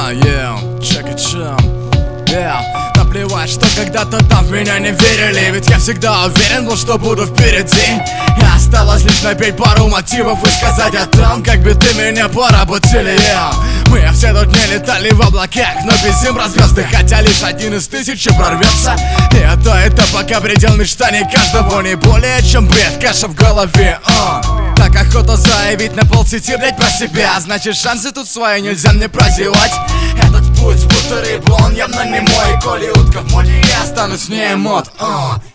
check it, наплевать, что когда-то там в меня не верили, ведь я всегда уверен был, что буду впереди. И осталось лишь напеть пару мотивов и сказать о том, как биты меня поработили. Мы все тут не летали в облаках, но без им звезды, хотя лишь один из тысячи прорвется. И это пока предел мечтаний каждого, не более чем бред, каша в голове. Так охота заявить на полсети, блять, про себя. Значит, шансы тут свои нельзя мне прозевать. Этот путь будто рыба, он явно не мой. Коли утка в моде, я останусь не мод.